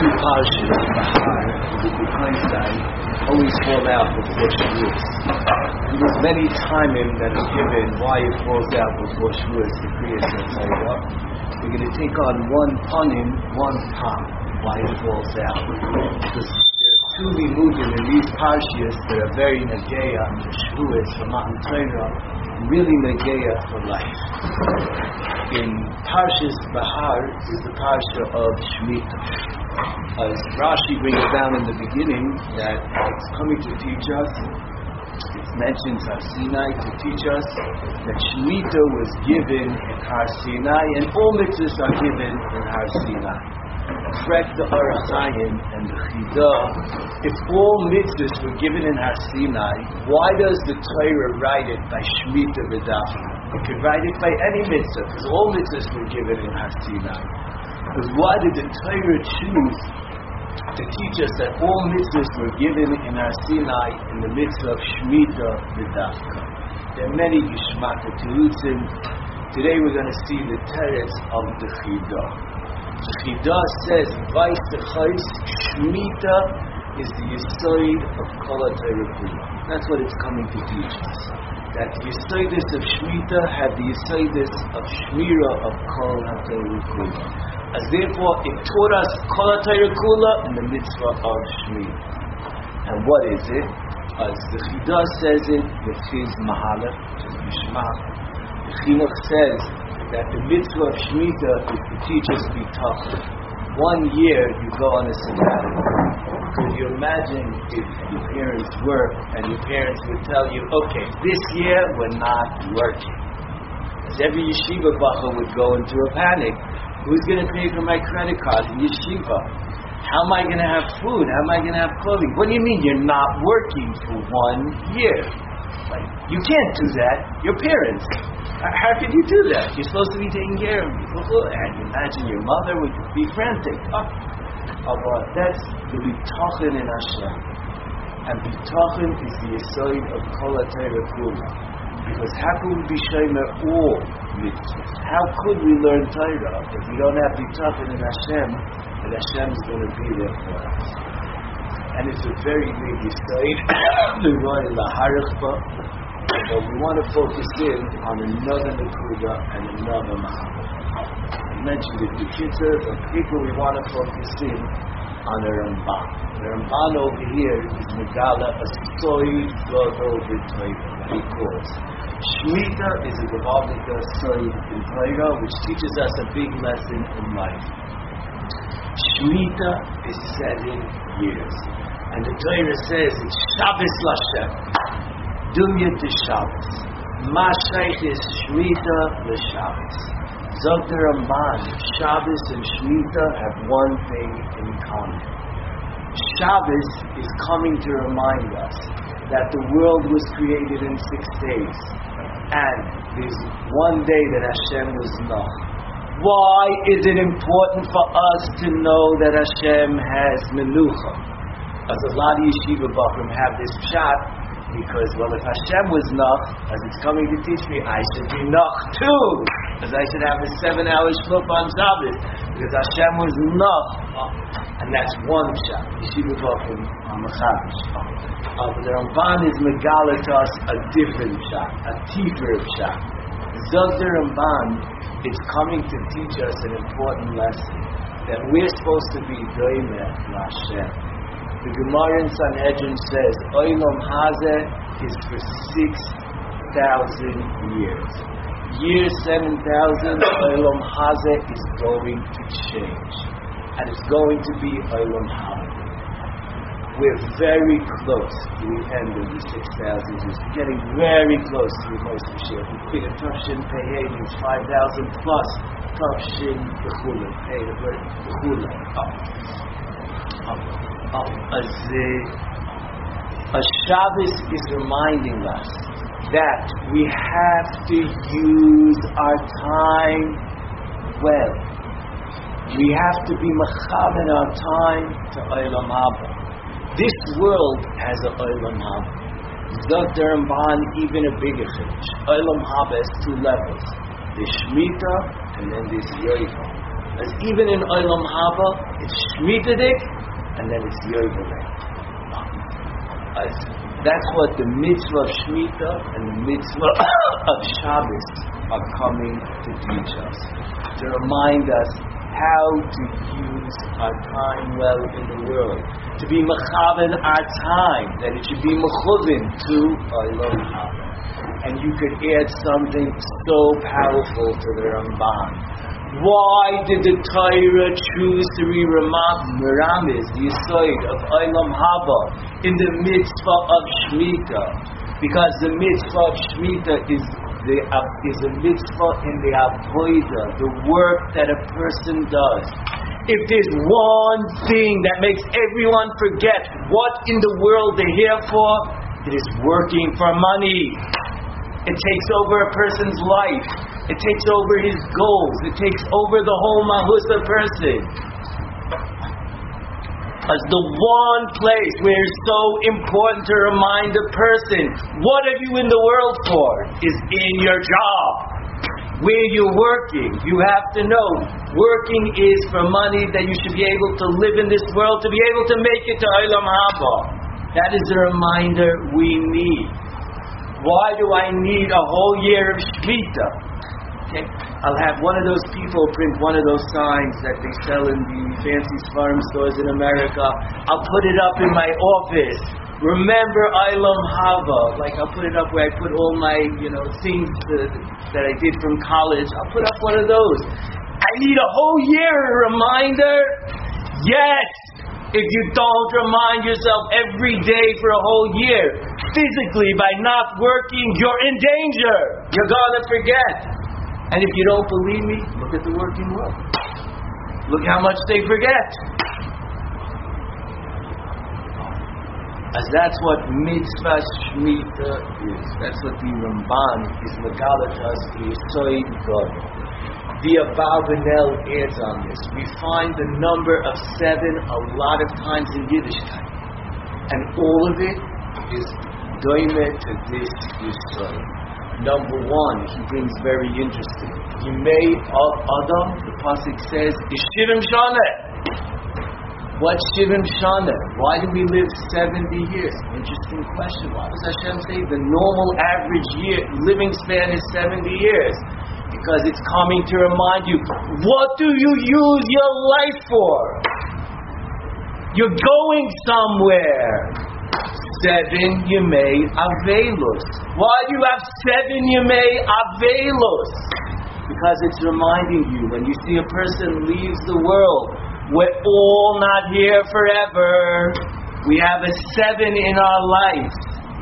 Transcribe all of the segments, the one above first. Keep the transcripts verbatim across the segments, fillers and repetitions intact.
two parshas, Bahar and the B'Koisai, always fall out before Shavuos. There's many timing that are given why it falls out before Shavuos, the Kriyas and Torah. We're going to take on one panim, one tam, why it falls out. Because there are two limudim in these parshas that are very negeya on the Shavuos, for Matan Torah, and really negeya for life. In Parshas Bahar is the parsha of Shemitah. As Rashi brings down in the beginning that it's coming to teach us, it's mentioned Har Sinai to teach us that Shemitah was given in Har Sinai and all mitzvahs are given in Har Sinai. Correct the Orach Chaim and the Chidah. If all mitzvahs were given in Har Sinai, why does the Torah write it by Shemitah v'Dafka? You could write it by any mitzvah, because all mitzvahs were given in Har Sinai. Because why did the Torah choose to teach us that all mitzvahs were given in Har Sinai in the mitzvah of Shemitah v'Dafka? There are many Gishmaka Terutzim. Today we're going to see the teretz of the Chidah. The Chidah says, Vais Techais, Shemitah is the Yesod of Kol HaTorah Kula. That's what it's coming to teach us. That the Yesodis of Shemitah have the Yesodis of Shmira of Kol HaTorah Kula. As therefore, it taught us Kol HaTorah Kula in the mitzvah of Shemitah. And what is it? As the Chidah says it, the Chiz Mahalach, which is Mishmach, the Chinuch says that the mitzvah of Shemitah is to teach us bitachon. One year you go on a sabbatical. Could you imagine if your parents work and your parents would tell you, okay, this year we're not working? As every yeshiva bacha would go into a panic. Who's going to pay for my credit card in yeshiva? How am I going to have food? How am I going to have clothing? What do you mean you're not working for one year? Like, you can't do that. Your parents. How can you do that? You're supposed to be taking care of people. And imagine your mother would be frantic. Oh, oh that's the bitachon in Hashem. And bitachon is the yesod of Kol HaTorah Kula. Because how could we be shomer all mitzvahs? How could we learn Torah if we don't have bitachon in Hashem, and Hashem is going to be there for us? And it's a very big yesod. The Roy Laharachba. But we want to focus in on another Nakuda and another Mahamad. I mentioned it to Kitzur, but people we want to focus in on the Ramban. The Ramban over here is Megala, a Soid Godol B'Torah, what he calls. Shemitah is a Gavavika Soid in Torah, which teaches us a big lesson in life. Shemitah is seven years. And the Torah says it's Shabbos Lashem. Dumya to Shabbos. Mashaych is Shemitah l'Shabbos. Zog the Ramban, Shabbos and Shemitah have one thing in common. Shabbos is coming to remind us that the world was created in six days. And there's one day that Hashem was Noch. Why is it important for us to know that Hashem has Menucha? As a lot of yeshiva bachrim have this pshat, because, well, if Hashem was Noch, as it's coming to teach me, I should be Noch too. Because I should have a seven-hour shluf on Shabbos. Because Hashem was Noch. And that's one pshat. Yeshiva bachrim on Mechavish. Uh, but the Ramban is Megala to us a different pshat, a deeper pshat. Zog the Ramban, it's coming to teach us an important lesson. That we're supposed to be Doimeh LaHashem. The Gemara in Sanhedrin says, Olam Hazeh is for six thousand years. Year seven thousand, Olam Hazeh is going to change. And it's going to be Olam Haba. We're very close to the end of the six thousand years. We're getting very close to the most of Mashiach. We quit a Tafshin Pei means five thousand plus Tafshin Bechula. Pei the word Bechula. Up. Up. As uh, a Shabbos is reminding us that we have to use our time well. We have to be mechaven our time to Olam Haba. This world has an Olam Haba. Zog the Ramban, even a bigger chiddush. Olam Haba has two levels. There's Shemitah and then there's Yovel. A As even in Olam Haba, it's Shmitadik, and then it's Yovelek. As that's what the mitzvah of Shemitah and the mitzvah of Shabbos are coming to teach us, to remind us how to use our time well in the world, to be mechaven our time, that it should be mechuvin to Olam Haba. And you could add something so powerful to the Ramban. Why did the Torah choose to be Meramis, the Yesod of Olam Haba, in the mitzvah of Shemitah? Because the mitzvah of Shemitah is the uh, is a mitzvah in the avodah, the work that a person does. If there's one thing that makes everyone forget what in the world they're here for, it is working for money. It takes over a person's life. It takes over his goals. It takes over the whole Mahusa person. As the one place where it's so important to remind a person, what are you in the world for? Is in your job. Where you're working. You have to know, working is for money, that you should be able to live in this world, to be able to make it to Olam Haba. That is the reminder we need. Why do I need a whole year of Shemitah? Okay. I'll have one of those people print one of those signs that they sell in the fancy farm stores in America. I'll put it up in my office. Remember Olam Haba. Like I'll put it up where I put all my, you know, things that, that I did from college. I'll put up one of those. I need a whole year reminder? Yes! If you don't remind yourself every day for a whole year, physically by not working, you're in danger. You're going to forget. And if you don't believe me, look at the working world. Look how much they forget. As that's what mitzvah Shemitah is. That's what the Ramban is megalat us, the Yesod God. The Abarbanel adds on this. We find the number of seven a lot of times in Yiddishkeit. And all of it is doime to this Yesod. Number one, he brings very interesting. Yimei of Adam, the pasuk says, is Shivim Shaneh. What's Shivim Shaneh? Why do we live seventy years? Interesting question. Why does Hashem say the normal average year living span is seventy years? Because it's coming to remind you, what do you use your life for? You're going somewhere. Seven Yemei Avelus. Why do you have seven Yemei Avelus? Because it's reminding you, when you see a person leaves the world, we're all not here forever. We have a seven in our life.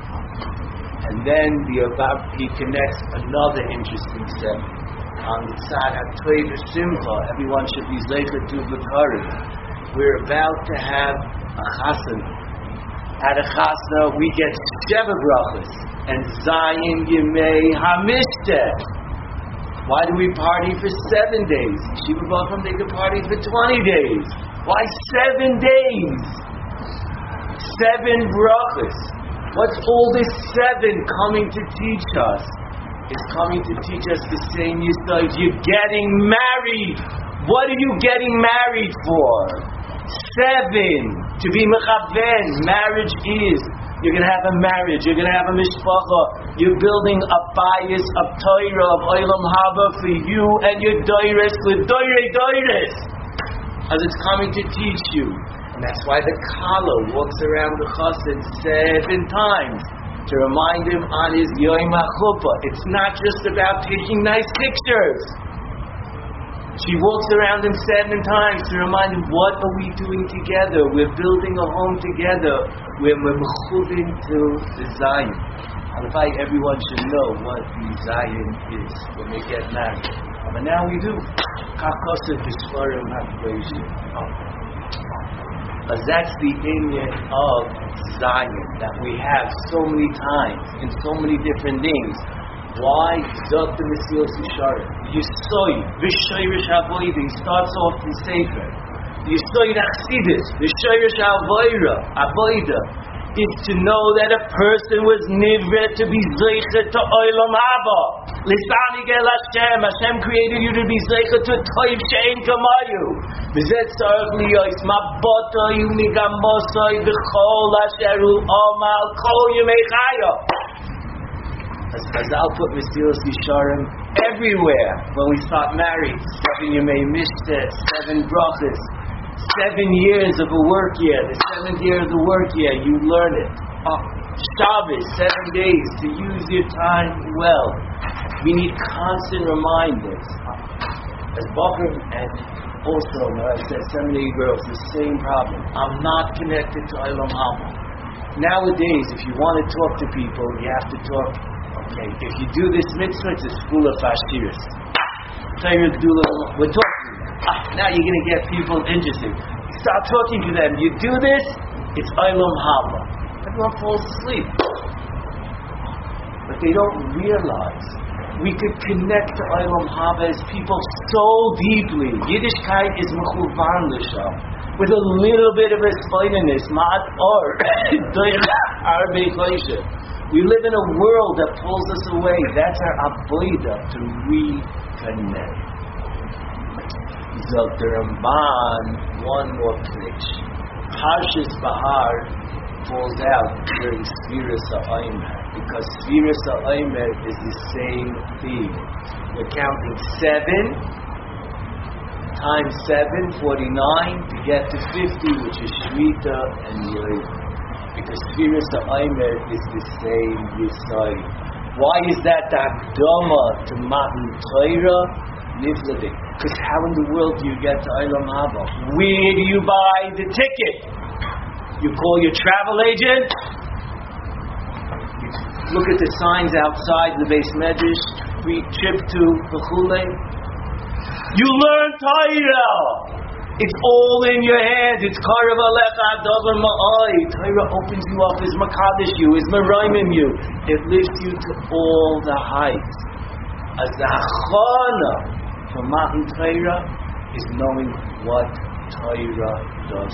And then the about he connects another interesting seven. On the side of Toiv Simcha, everyone should be Zeicher to B'Kari. We're about to have a chasana. At a chasna, we get Sheva brachas and Zayin Yemei Hamishteh. Why do we party for seven days? Shiva Bachram, they could party for twenty days. Why seven days? Seven brachas. What's all this seven coming to teach us? It's coming to teach us the same yesod. You're getting married. What are you getting married for? Seven. To be mechaven, marriage is, you're going to have a marriage, you're going to have a mishpacha, you're building a bias of Torah, of Olam Haba for you and your doires, with doire doires, as it's coming to teach you. And that's why the Kala walks around the chassid seven times, to remind him on his Yom HaChuppah. It's not just about taking nice pictures. She walks around him seven times to remind him, what are we doing together? We're building a home together. We're mechuvin to the Zion. Halabai, everyone should know what the Zion is when they get married. But now we do. Because that's the inyan of Zion that we have so many times in so many different things. Why? Zot the Mesilas Yesharim. Yesod, V'Shoyrish Avodah. He starts off in Sefer. Yesod Achsidus, V'Shoyrish Avodah, Avodah. is to know that a person was nivra to be zeicha to olam haba. Lisani gel Hashem. Hashem created you to be zeicha to toiv she'en kamayu. V'zet tzarech liyos mabotoy umigamosoy v'chol asheru omal kol yemei chayo. As, as I'll put Mesilas Yesharim everywhere when we start married. Seven Yemei Mishteh, seven brachas, seven years of a work year. The seventh year of the work year, you learn it. Oh, Shabbos, seven days to use your time well. We need constant reminders. As Bacher and also, when I said seminary girls, the same problem. I'm not connected to Olam Haba. Nowadays, if you want to talk to people, you have to talk. Okay, if you do this mitzvah, it's a school of Ashiris. We're talking. Ah, now you're going to get people interested. Start talking to them. You do this, it's Olam Haba. Everyone falls asleep. But they don't realize we could connect to Olam Haba as people so deeply. Yiddishkeit is mechuvan l'sham. With a little bit of a spinniness, ma'at or arbe choshev. We live in a world that pulls us away. That's our avodah to reconnect. Zot the Ramban, one more pitch. Parshas Bahar falls out during Sfiras HaOmer because Sfiras HaOmer is the same theme. We're counting seven times seven, forty-nine, to get to fifty, which is Shmita and Yovel. Because Sfiras HaOmer is the same Yisai. Why is that the Akdama to Matan Torah? Nifladik. Because how in the world do you get to Olam Haba? Where do you buy the ticket? You call your travel agent? You look at the signs outside the Beis Medrash, free trip to Bechule. You learn Torah! It's all in your hands. It's Karev Alecha Adavar Ma'ai. Torah opens you up, is Makadosh you, is Meraimim you. It lifts you to all the heights. As the Hachana for Matan Torah is knowing what Torah does.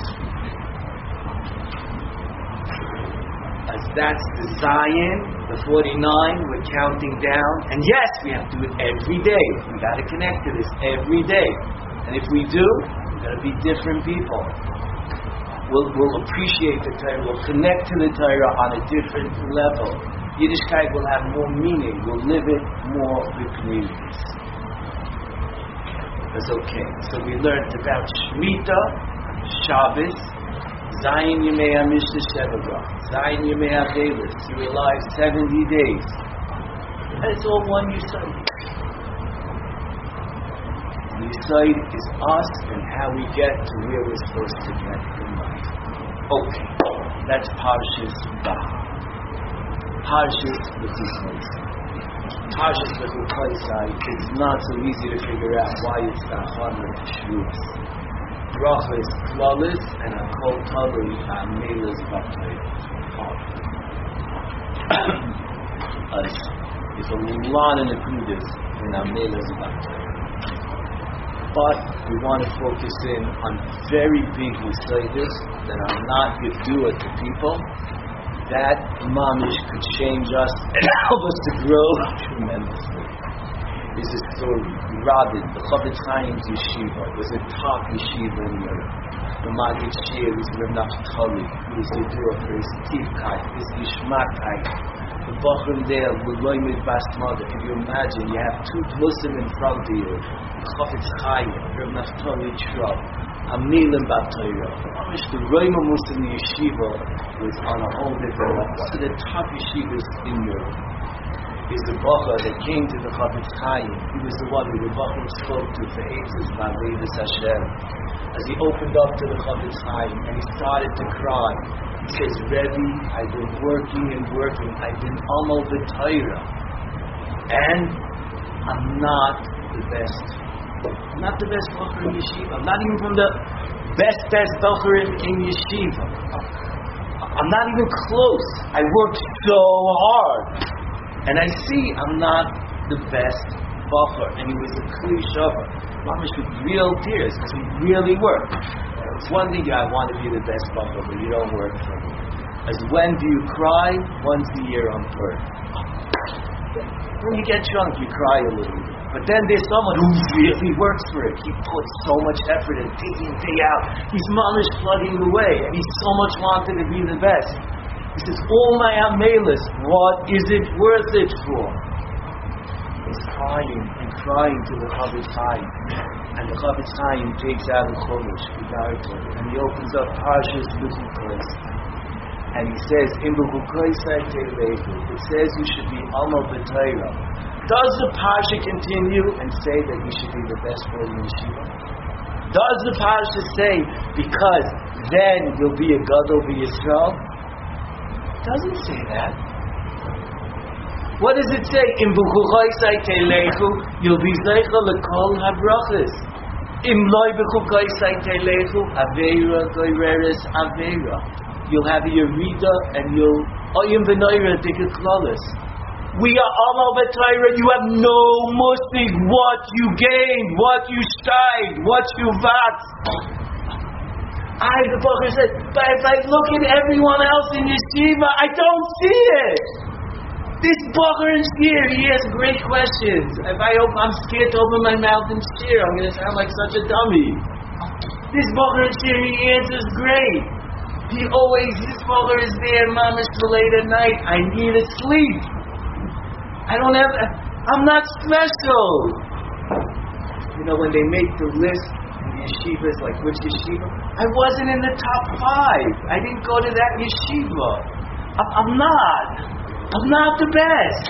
As that's the Zion, the forty-nine, we're counting down. And yes, we have to do it every day. We got to connect to this every day. And if we do, we're going to be different people. We'll, we'll appreciate the Torah. We'll connect to the Torah on a different level. Yiddishkeit will have more meaning. We'll live it more with communities. That's okay. So we learned about Shemitah, Shabbos, Zayin Yemei HaMishna Sheva, Zayin Yemei HaVelis. You're alive seventy days. And it's all one Yisod. The Yisod is us and how we get to where we're supposed to get in life. Okay, that's Parshas Bahar. Parshas L'Chukoisai. Parshas L'Chukoisai is not so easy to figure out why it's the Chana Shvus. Brachas Klalis and Hakol Tali Amelas B'Torah. There's a lot in the Kudas in Amelas B'Torah. But we want to focus in on very big Yisodis that are not Yedua to people. That mamish could change us and help us to grow tremendously. Is a story. Rabin, the Chofetz Chaim's yeshiva, was a top yeshiva in Europe. The Maggid Shir was Rav Naftali, who was the door for his Tivkai, his Yishmakai. The Bachrim there, L'Loimid Bas Mother. If you imagine, you have two Muslim in front of you. Chofetz Chaim, Rav Naftali Trump, Amilim Bat Torah. The Roma Muslim yeshiva was on a whole different level. One of the top yeshivas in Europe is the Bacha that came to the Chofetz Chaim. He was the one who the Bacha spoke to for ages about Levis Hashem. As he opened up to the Chofetz Chaim and he started to cry, he says, Rebbe, I've been working and working. I've been Amal B'Torah. And I'm not the best. I'm not the best Bacher in Yeshiva. I'm not even from the best, best Bacher in, in Yeshiva. I'm not even close. I worked so hard. And I see I'm not the best Bacher. And he was a Kli Shavar. Mamish with real tears because he really worked. It's one thing, yeah, I want to be the best Bacher, but you don't work for me. as when do you cry? Once a year on Purim. When you get drunk, you cry a little bit. But then there's someone who really works for it. He puts so much effort in, day in, day out. He's mamish plugging away, and he so much wanted to be the best. He says, all my amelis, what is it worth it for? He's crying and crying to the Chavetz Chaim. And the Chavetz Chaim takes out the Chumash, and he opens up Parshas Bechukos. And he says, in Bechukos it says you should be Amal B'Torah. Does the Parsha continue and say that you should be the best boy in yeshiva? Does the Parsha say, because then you'll be a Gadol B'Yisrael? It doesn't say that. What does it say? In B'chuchaisai Telechu, you'll be Zeicha L'Kol HaBrachas. Im Loi B'chuchaisai Telechu, Aveira Goyreres Aveira. You'll have a Yerida and you'll Oyim V'Noira Dikaklolis. We are Amal B'Torah. You have no musig what you gained, what you shtayed, what you vat. I, the Bacher said, but if I look at everyone else in yeshiva, I don't see it. This Bacher in Shir, he has great questions. If I open, I'm scared to open my mouth in Shir. I'm going to sound like such a dummy. This Bacher in Shir, he answers great. He always, this Bacher is there, mamish for late at night. I need to sleep. I don't have, I'm not special. You know, when they make the list in the yeshivas, like which yeshiva, I wasn't in the top five. I didn't go to that yeshiva. I'm, I'm not. I'm not the best.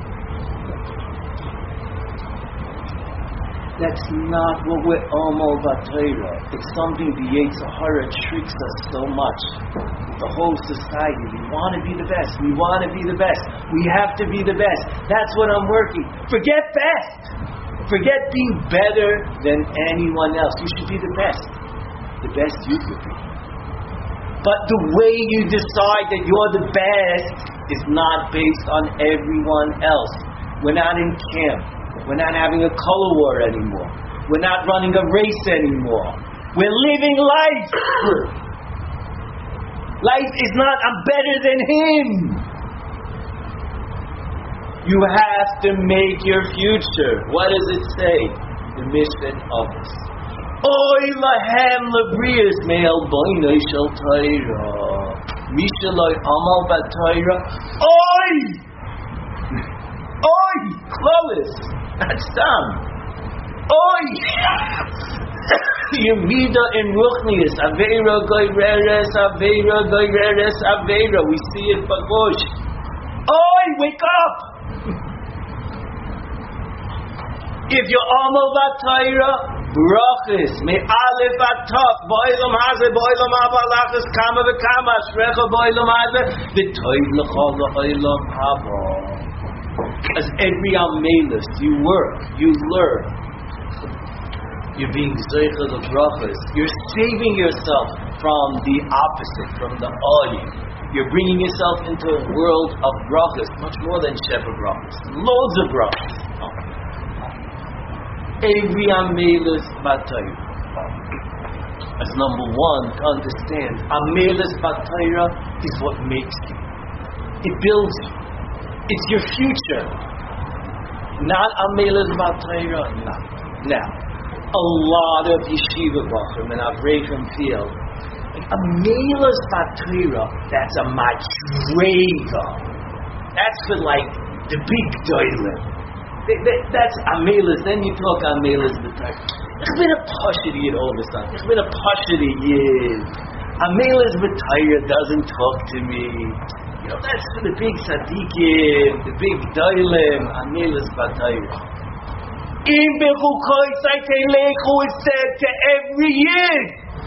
That's not what we're Amal B'Torah. It's something the Yetzer Hara tricks us so much. The whole society, we want to be the best. We want to be the best. We have to be the best. That's what I'm working. Forget best. Forget being better than anyone else. You should be the best. The best you could be. But the way you decide that you're the best is not based on everyone else. We're not in camp. We're not having a color war anymore. We're not running a race anymore. We're living life. Life is not, I'm better than him. You have to make your future. What does it say? The Mishnah of us. Oy lahem lebrius me'el boinoi shel Torah. Mishaloi amal b'Torah. Oy! Oy! Clovis! That's dumb. Oy! Yemida in Ruchnius, Aveira Goyreres, Aveira Goyreres, Aveira. We see it, Bagosh. Oy, wake up! If you're Amal B'Torah, brachis, me alef atop, boilam haze, boilam abalachas, kama v'kama, shrecha boilam haze, v'toiv l'chol l'oilam haba. As every amelus, you work, you learn. You're being zeicha the brachas. You're saving yourself from the opposite, from the oil. You're bringing yourself into a world of brachas, much more than shefa brachas. Loads of brachas. Every amelus b'Torah. As number one, to understand, amelus b'Torah is what makes you. It builds you. It's your future. Not amelus b'Torah. No. Now, a lot of yeshiva bachrim and avreichim feel like amelus b'Torah, that's a madrega. That's for like the big doilim. That's amelus. Then you talk amelus b'Torah. Ich bin a pashidi at all this time. Ich bin a pashidi, yeah. Amelus b'Torah doesn't talk to me. You know, that's for the big tzaddikim, the big doilim, amelus b'Torah. In Bechukos Lechu, it said to every year.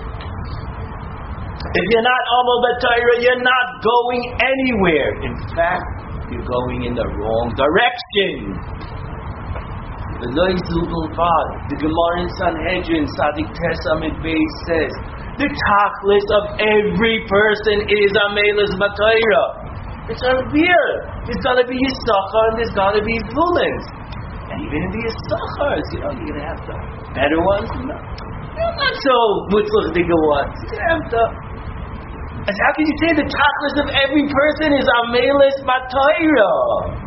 If you're not Amal B'Torah, you're not going anywhere. In fact, you're going in the wrong direction. The The Gemara in Sanhedrin, Sadik Tesamid Beis says, the tachlis of every person is amelus b'Torah. It's a beer. There's got to be his sachar and there's got to be his vulins. And even in the sachars, you know, you're going to have the better ones. No. Not so mutzlach digger ones. You're going to have the And how can you say the tachlis of every person is Amelis B'Torah?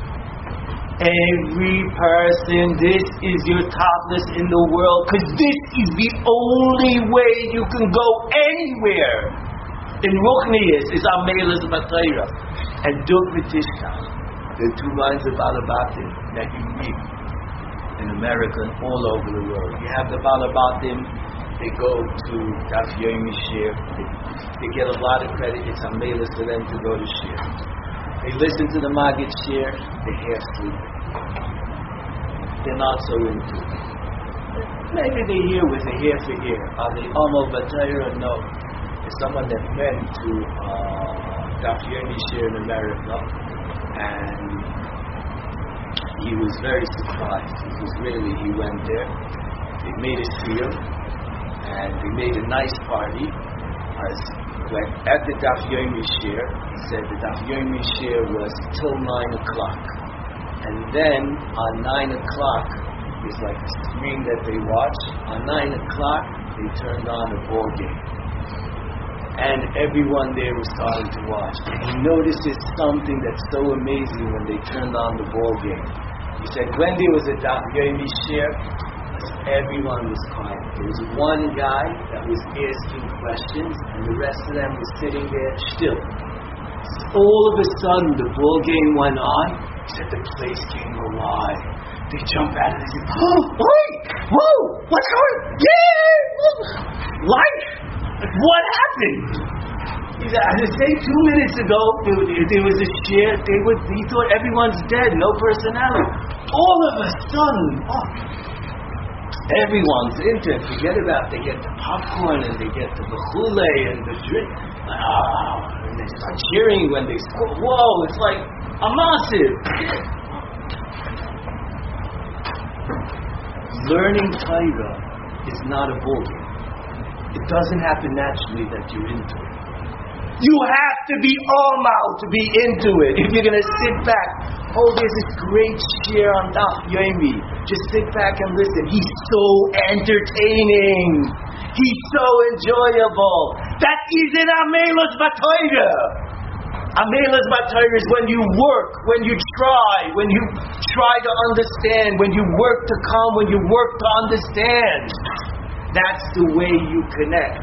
Every person, this is your tachlis in the world, because this is the only way you can go anywhere. In Ruchnius is Amelis B'Torah. And Duk V'Tishkach, the two lines of Balabatim that you meet in America and all over the world. You have the Balabatim, they go to Daf Yomi Shir, they, they get a lot of credit, it's Amelis for them to go to Shir. They listen to the Maggid Shir, they half sleep. They're not so into it. Maybe they hear with a half a ear. Are they Amal B'Torah? No. There's someone that went to uh, Daf Yomi Shir in America, and he was very surprised. It was really, he went there, they made a seal, and they made a nice party. As when at the Daf Yomi Shir, he said the Daf Yomi Shir was till nine o'clock. And then on nine o'clock, it's like a screen that they watch. On nine o'clock, they turned on a ball game. And everyone there was starting to watch. And he notices something that's so amazing when they turned on the ball game. He said, when there was a Daf Yomi Shir, everyone was quiet. There was one guy that was asking questions, and the rest of them was sitting there still. All of a sudden, the ball game went on. He said the place came alive. They jump out and they say, oh, wait, whoa, what's going on? Yeah, life. What happened? He said, I was saying two minutes ago, there, there was a share. They would, he thought everyone's dead, no personality. All of a sudden, oh, everyone's into it. Forget about it. They get the popcorn and they get the bechule and the drink. Ah, and they start cheering when they score. Whoa, it's like a massive. Learning Torah is not a ball game. It doesn't happen naturally that you're into it. You have to be Omal to be into it. If you're going to sit back, oh, there's this great shir on Daf Yomi. Just sit back and listen. He's so entertaining. He's so enjoyable. That isn't Amelis B'Torah. Amelis B'Torah is when you work, when you try, when you try to understand, when you work to come, when you work to understand. That's the way you connect.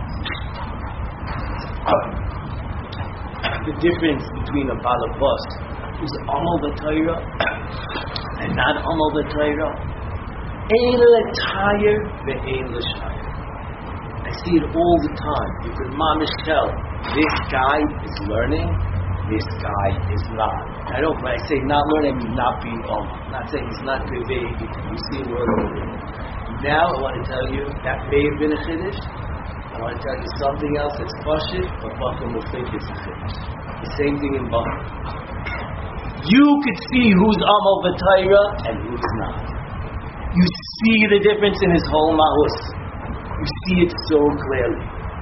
The difference between a balabas who's Amal B'Torah and not Amal B'Torah, Ein L'Tayr Ve'Ein L'Shayr. I see it all the time. You could mamish tell this guy is learning, this guy is not. I don't. When I say not learning, I mean not being Amal. I'm not saying he's not Bevei. You see it all over. Now I want to tell you that may have been a chiddush. I want to tell you something else that's pashut, but Bacham will think it's a chiddush. The same thing in Bacham. You could see who's Amal B'Torah and who's not. You see the difference in his whole mahus. You see it so clearly.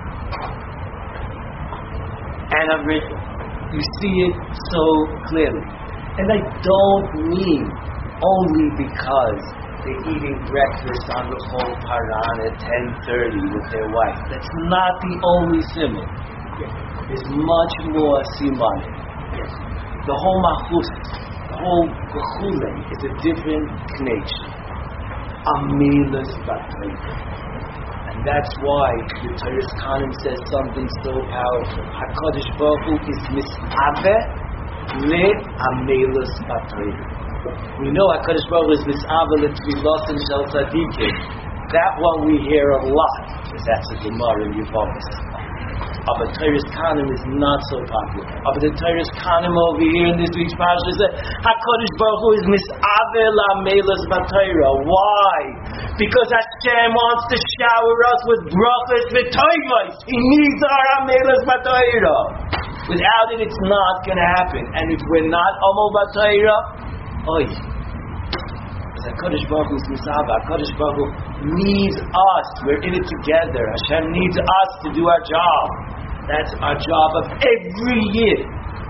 And I've written, you see it so clearly. And I don't mean only because they're eating breakfast on the whole paran at ten thirty with their wife. That's not the only simon. There's much more siman. The whole mahus, the whole bechule is a different connection. Amelis B'Torah. And that's why the Torah's Kanim says something so powerful. HaKadosh Baruch Hu is mis'aveh le-amelis B'Torah. We know HaKadosh Baruch Hu is mis'aveh le-tfilosim shel tzadikim. That one we hear a lot, because that's a Gemara in Yevamos. But Torah's Kanim is not so popular. But the Torah's Kanim over here in this week's parasha says HaKadosh Baruch Hu is mis'aveh le-amelis B'Torah. Why? Because Hashem wants to shower us with brachas v'toivos. He needs our amelis B'Torah. Without it, it's not going to happen. And if we're not Amal B'Torah, oy. Because HaKadosh Baruch Hu is mis'aveh. HaKadosh Baruch Hu needs us. We're in it together. Hashem needs us to do our job. That's our job of every year.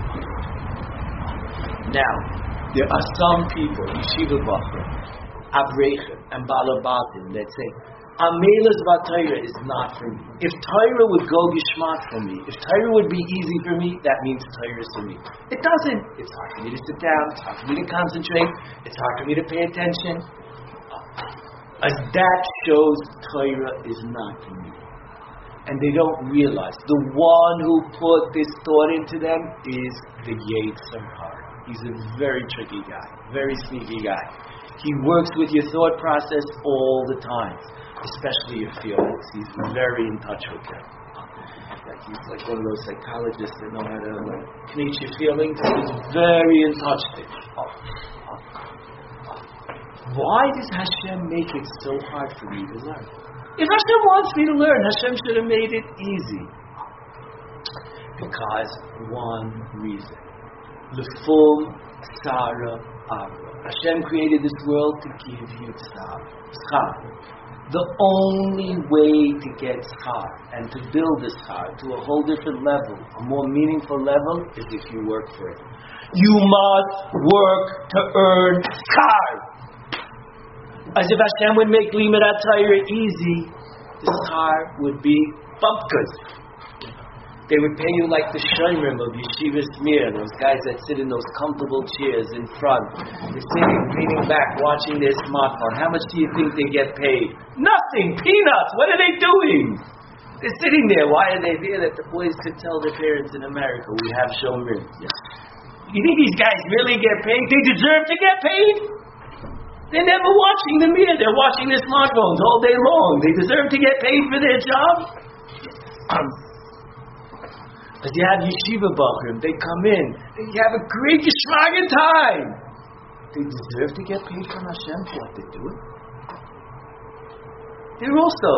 Now, there are some people, Yeshiva Bachar, Avreichim, and Balabatim that say, Amelas Torah is not for me. If Torah would go geschmack for me, if Torah would be easy for me, that means Torah is for me. It doesn't. It's hard for me to sit down. It's hard for me to concentrate. It's hard for me to pay attention. As that shows Torah is not for me. And they don't realize the one who put this thought into them is the Yetzer Hara. He's a very tricky guy, very sneaky guy. He works with your thought process all the time, especially your feelings. He's very in touch with them. Like he's like one of those psychologists that know how to like, connect your feelings. He's very in touch with it. Why does Hashem make it so hard for me to learn? If Hashem wants me to learn, Hashem should have made it easy. Because one reason. L'fum Tzara Avra. Hashem created this world to give you tzar. The only way to get tzar and to build this tzar to a whole different level, a more meaningful level, is if you work for it. You must work to earn tzar. As if Hashem would make Limud Torah easy, the tzar would be bumpkas. They would pay you like the shomerim of Yeshiva Smir, those guys that sit in those comfortable chairs in front. They're sitting, leaning back, watching their smartphone. How much do you think they get paid? Nothing! Peanuts! What are they doing? They're sitting there. Why are they there? That the boys could tell their parents in America, we have shomerim. Yeah. You think these guys really get paid? They deserve to get paid? They're never watching the mirror. They're watching their smartphones all day long. They deserve to get paid for their job? Um, As you have yeshiva bachrim, they come in, they have a great geschmagen time. They deserve to get paid from Hashem for what they're doing. They're also,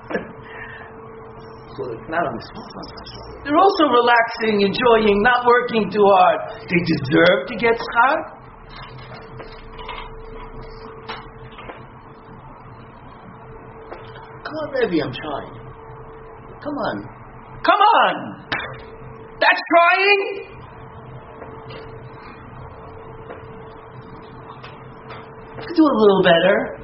not on this one, they're also relaxing, enjoying, not working too hard. They deserve to get schar. Come on, Rebbe, I'm trying. Come on. Come on! That's trying? I could do a little better.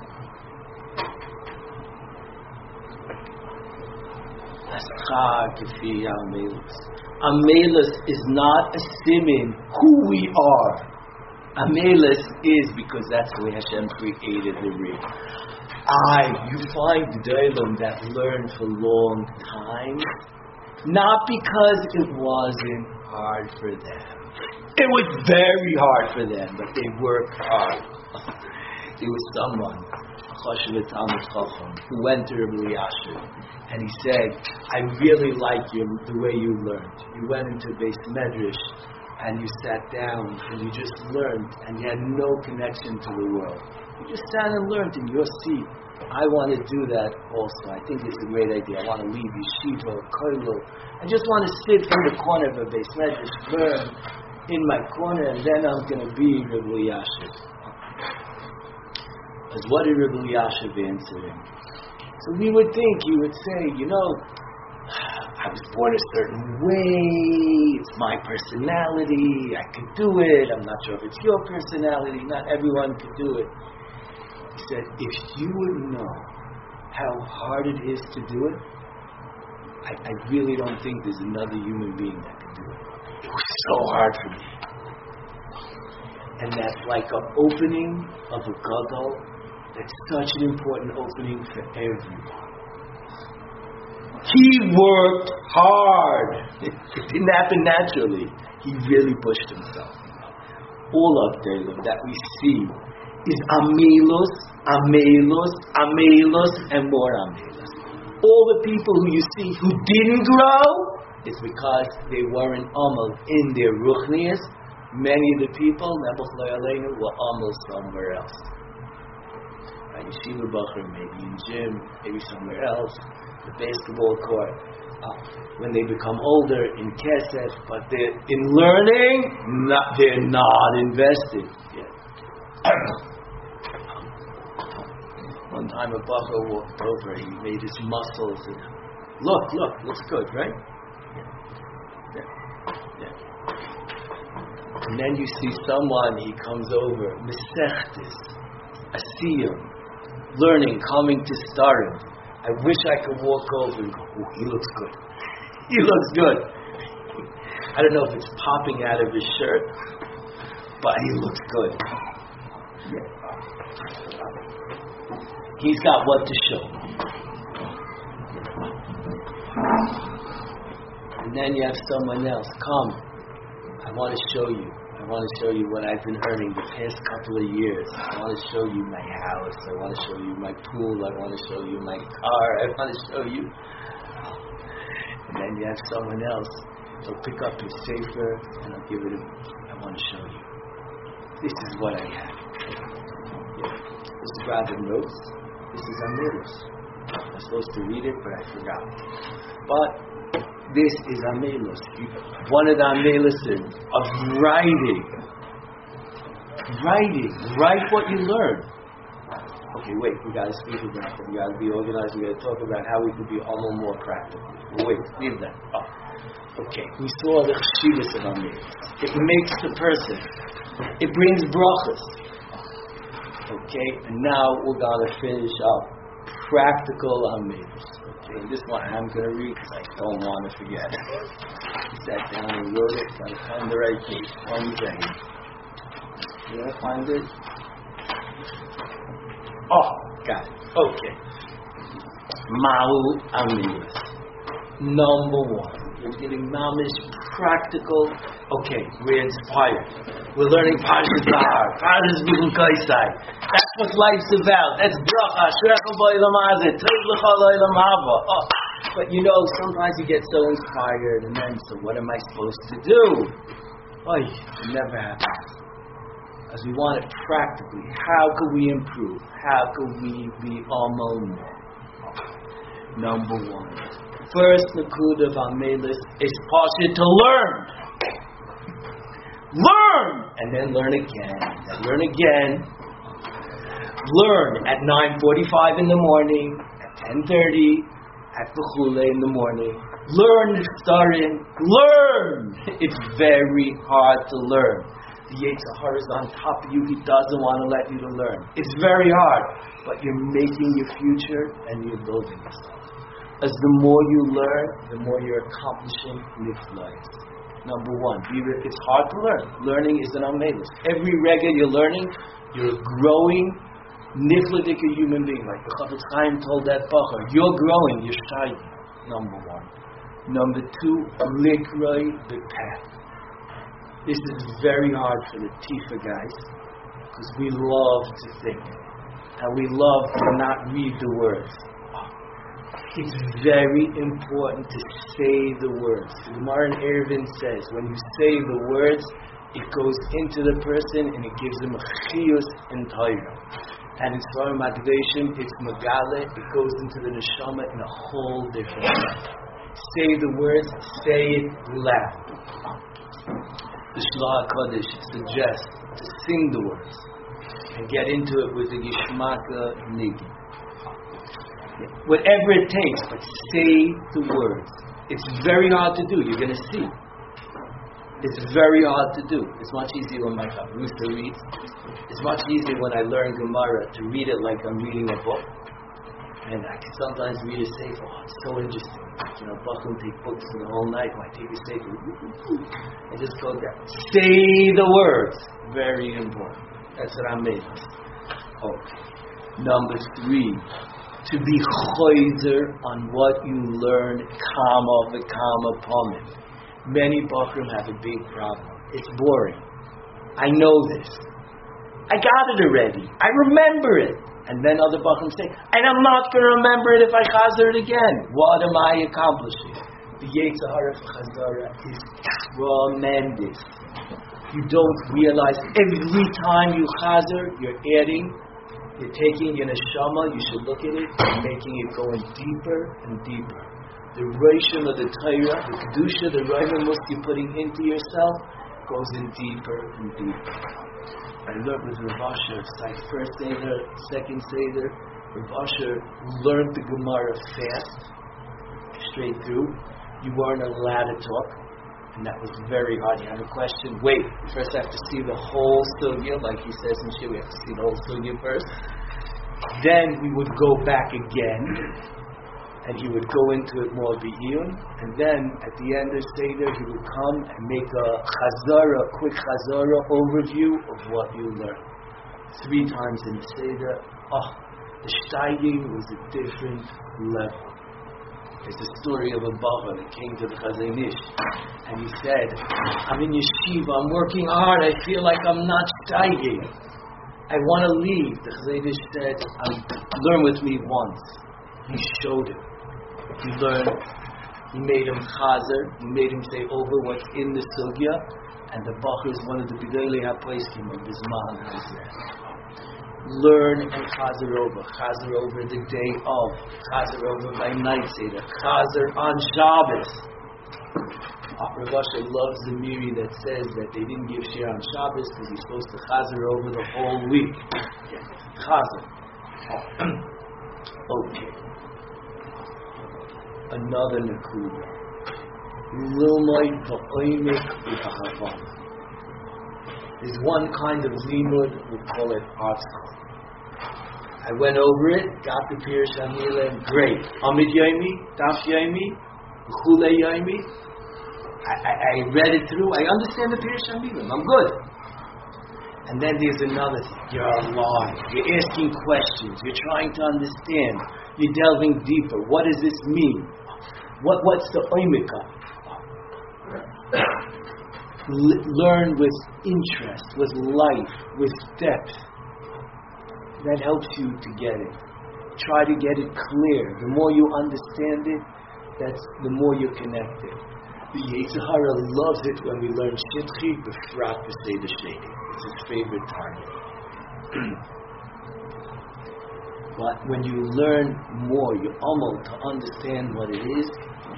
Aschar kefi amelus. Amelus is not a simin who we are. Amelus is because that's the way Hashem created the ring. I, you find Gedolim that learn for long time, not because it wasn't hard for them. It was very hard for them, but they worked hard. There was someone, who went to Rabbi Yashiv, and he said, I really like you, the way you learned. You went into Beis Medrash, and you sat down, and you just learned, and you had no connection to the world. You just sat and learned in your seat. I want to do that also. I think it's a great idea. I want to leave yeshiva, kollel. I just want to sit in the corner of a Beis Medrash, learn in my corner, and then I'm going to be Rabbi Yashiv. As what did Rabbi Yashiv answer him? So we would think, he would say, you know, I was born a certain way, it's my personality, I could do it, I'm not sure if it's your personality, not everyone could do it. He said, if you would know how hard it is to do it, I, I really don't think there's another human being that could do it. It was so hard for me. And that's like an opening of a gadol. That's such an important opening for everyone. He worked hard. It, it didn't happen naturally. He really pushed himself. All of Delim that we see is amelos, amelos, amelos, and more amelos. All the people who you see who didn't grow, it's because they weren't amal in their ruchnias. Many of the people, Nebuch Lo Aleinu, were amal somewhere else. Right? Yeshiva Bachar, maybe in gym, maybe somewhere else, the basketball court. Uh, when they become older, in kesef, but they're in learning, not, they're not invested yet. One time a Bachar walked over, he made his muscles and look, look, looks good, right? Yeah. Yeah. Yeah. And then you see someone, he comes over, Mesechtes, Asiyum, learning, coming to stardom. I wish I could walk over and go, oh, he looks good. He looks good. I don't know if it's popping out of his shirt, but he looks good. He's got what to show. And then you have someone else. Come, I want to show you. I want to show you what I've been earning the past couple of years. I want to show you my house. I want to show you my pool. I want to show you my car. I want to show you. And then you have someone else. He'll pick up his safer and I'll give it a, I want to show you. This is what I have. Yeah. This is rather notes. This is Amelus. I was supposed to read it, but I forgot. But this is Amelus. One of the Ameluses of writing. Writing. Write what you learn. Okay, wait. We got to speak about it. We got to be organized. We got to talk about how we could be a little more practical. Wait, leave that. Oh. Okay. We saw the cheshivas of Amelus. It makes the person. It brings brachas. Okay, and now we're going to finish up practical Amelus. Okay, and this one I'm going to read because I don't want to forget. I sat down and wrote it. Got to find the right page. One second. You want to find it? Oh, got it. Okay. Ma'u Amelus. Number one. We're getting mamish practical. Okay, we're inspired. We're learning Parshas Zahar, Parshas B'chukoisai. That's what life's about. That's bracha. Shrecha b'olam hazeh, tov l'cha l'olam haba. Oh, but you know, sometimes you get so inspired, and then, so what am I supposed to do? Oh, it never happens. As we want it practically, how can we improve? How can we be almost more? Number one. First nakud of Amelus is pasha to learn. Learn! And then learn again. Then learn again. Learn at nine forty-five in the morning, at ten thirty, at the chule in the morning. Learn starting. Learn! It's very hard to learn. The Yetzer Hara is on top of you. He doesn't want to let you to learn. It's very hard. But you're making your future and you're building yourself. As the more you learn, the more you're accomplishing niflayos. Number one, it's hard to learn. Learning is an Amelus. Every regga you're learning, you're growing nifladik a human being. Like the Chafetz Chaim told that Bachar, you're growing, you're shy. Number one. Number two, likroi b'peh. This is very hard for the Tifa guys because we love to think and we love to not read the words. It's very important to say the words. The Gemara in Eruvin says, when you say the words, it goes into the person and it gives them a chiyus in Torah. And in Svarim Motivation, it's megale, it goes into the neshama in a whole different way. Say the words, say it loud. The Shlach HaKodesh suggests to sing the words and get into it with the Gishmaka Nigi. Whatever it takes, but say the words. It's very hard to do. You're going to see. It's very hard to do. It's much easier when my Chavrusa reads. It's much easier when I learn Gemara to read it like I'm reading a book. And I can sometimes read a sefer. Oh, it's so interesting. You know, Bachim take books for the whole night. When I take a sefer, I just go down. Say the words. Very important. That's what I'm making. Okay. Number three. To be choizer on what you learn, kama v'kama pamim. Many bachrim have a big problem. It's boring. I know this. I got it already. I remember it. And then other bachrim say, and I'm not going to remember it if I chazer it again. What am I accomplishing? The Yetzer Hara of Chazara is tremendous. You don't realize every time you chazer, you're adding. You're taking your neshama, you should look at it, and making it going deeper and deeper. The reishim of the Torah, the kedusha, the raimamus you're putting into yourself, goes in deeper and deeper. I learned with Rav Asher, it's like first Seder, second Seder. Rav Asher learned the Gemara fast, straight through. You weren't allowed to talk, and that was very hard. You have a question, wait, you first have to see the whole sugya, like he says in Shir, we have to see the whole sugya first. Then we would go back again, and he would go into it more b'iyun, and then at the end of Seder, he would come and make a chazara, a quick chazara overview of what you learned. Three times in Seder, oh, the steiging was a different level. There's a story of a Baba that came to the Chazon Ish, and he said, I'm in yeshiva, I'm working hard, I feel like I'm not steiging. I want to leave. The Chazon Ish said, um, learn with me once. He showed him. He learned. He made him chazer. He made him say over what's in the sugya. And the Bachur is one of the B'dolei HaPoskim of Bisman Hazeh. Learn and chazer over. Chazer over the day of. Chazer over by night Seder. Chazer on Shabbos. Rav Asher loves the Miri that says that they didn't give share on Shabbos because he's supposed to chazer over the whole week. Chazer. Okay. Another nekuda. Lilmay ba'omek u'ahava. There's one kind of limud, we call it artzchon. I went over it, got the Pirush HaMilah, great. Amid Yomi, Daf Yomi, Chulei Yomi. I, I, I read it through. I understand the Pirush HaMilah. I'm good. And then there's another thing. You're alive. You're asking questions. You're trying to understand. You're delving deeper. What does this mean? What What's the oimika? L- learn with interest, with life, with depth. That helps you to get it. Try to get it clear. The more you understand it, that's the more you're connected. The Yetzer Hara loves it when we learn Shitchi B'frat B'Seder Sheni. It's his favorite time. But when you learn more, you almost to understand what it is.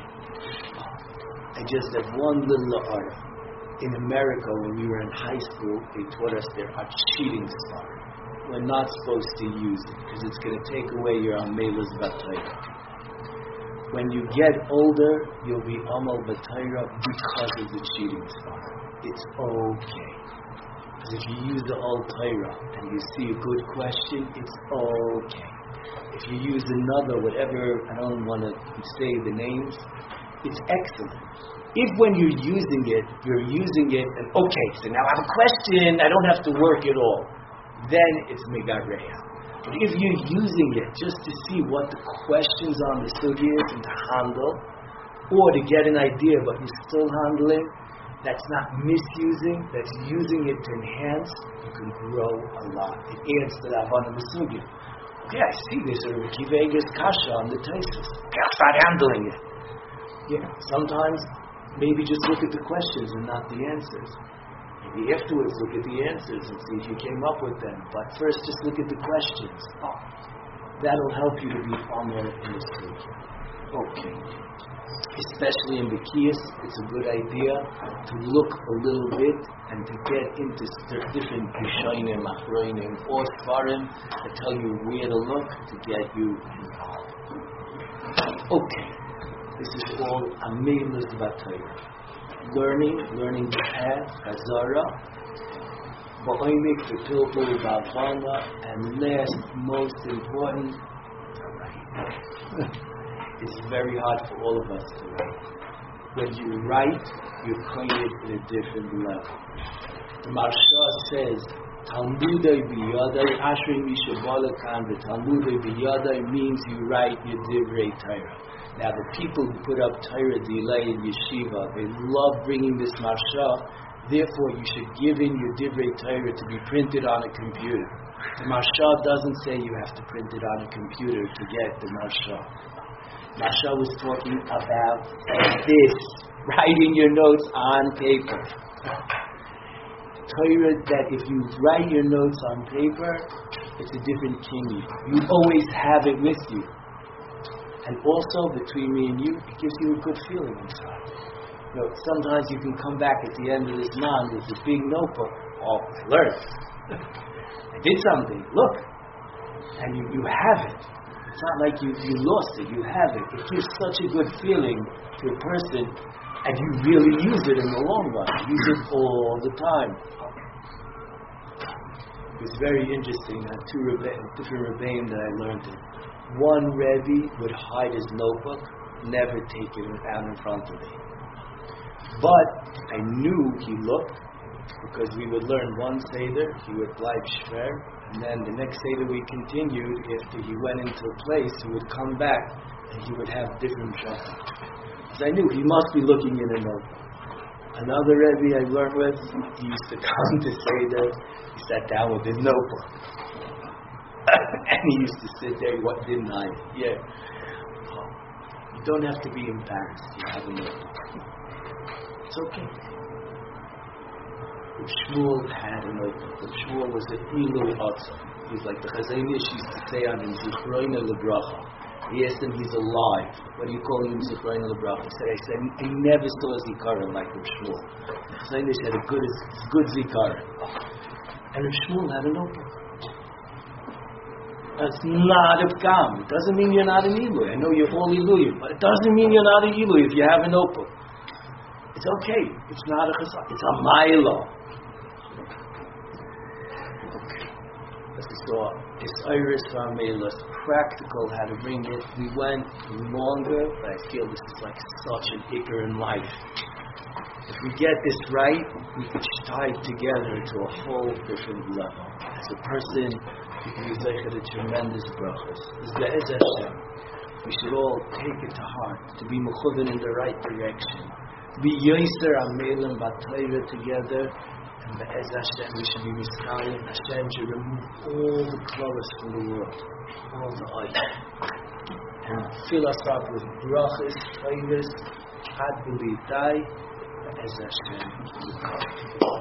I just have one little article. In America, when we were in high school, they taught us there are cheating stars. We're not supposed to use it because it's going to take away your Amelas Batayra. When you get older, you'll be Amal Batayra because of the cheating star. It's okay. Because if you use the old Torah and you see a good question, it's okay. If you use another, whatever, I don't want to say the names, it's excellent. If when you're using it, you're using it and okay, so now I have a question, I don't have to work at all, then it's Megareya. But if you're using it just to see what the questions on the sugi is and to handle, or to get an idea but you're still handling, that's not misusing, that's using it to enhance, you can grow a lot. It adds to the Havana Masugi. Okay, I see this, or Kivegas Kasha on the Taisus. Okay, I'll start handling it. Yeah, sometimes maybe just look at the questions and not the answers. Maybe afterwards look at the answers and see if you came up with them. But first just look at the questions. Oh, that'll help you to be Amor in the Sugya. Okay. Especially in Bekias, it's a good idea to look a little bit and to get into different Rishonim, Achronim, or Svarim that tell you where to look to get you involved. Okay, this is all Amelas Batayra. Learning, learning the path, Hazara, Ba'omek, the Pilpul, Ba'avana, and last, most important, to write. It's very hard for all of us to write. When you write, you're created at a different level. The Maharsha says, Talmudai biyadai, Ashri Mishabalakan, the Talmudai biyadai means you write your Divrei Torah. Now the people who put up Torah Delay in Yeshiva, they love bringing this Maharsha, therefore you should give in your Divrei Torah to be printed on a computer. The Maharsha doesn't say you have to print it on a computer to get the Maharsha. Maharsha was talking about this, writing your notes on paper. Torah, that if you write your notes on paper, it's a different kingy. You always have it with you. And also, between me and you, it gives you a good feeling inside. You know, sometimes you can come back at the end of this man with a big notebook. Oh, I learned. I did something. Look. And you, you have it. It's not like you, you lost it, you have it. It gives such a good feeling to a person, and you really use it in the long run. Use it all the time. It was very interesting. I had two Rebbe, different Rebbeim that I learned it. One Rebbe would hide his notebook, never take it out in front of me. But I knew he looked, because we would learn one Seder, he would blind shver, and then the next Seder we continued, after he went into a place, he would come back, and he would have different shachar. So I knew he must be looking in a notebook. Another Rebbe I learned with, he used to come to Seder, he sat down with his notebook. And he used to sit there, what didn't I? Yeah. Oh, you don't have to be embarrassed, you have a notebook. It's okay. If Shmuel had a notebook, if Shmuel was an Ilui Otza, he's like the Chazon Ish used to say on him, Zichroina Lebracha. He asked him, he's alive. What do you call him, Zichroina Lebracha? He said, I said, he never saw a Zikaron like Rav Shmuel. Chazon Ish had a good, good Zikaron. And Rav Shmuel had a notebook. That's not a Pgam. It doesn't mean you're not an Ilui. I know you're all Ilui, but it doesn't mean you're not an Ilui if you have a notebook. It's okay. It's not a Chazon. It's a Mailo. So it's Iris Ramelas, practical how to bring it. We went longer, but I feel this is like such an ikar in life. If we get this right, we could tie together to a whole different level. As a person, we can be zeicher to tremendous brachas. This Be'ez Hashem. We should all take it to heart, to be mechuven in the right direction. To be yoiser amelim batayra together. And Be'ez Hashem, we should be miskayim. Hashem should remove all the clovers from the world, all the idols, and fill us up with brachas, tayras, ad b'litai. Be'ez Hashem.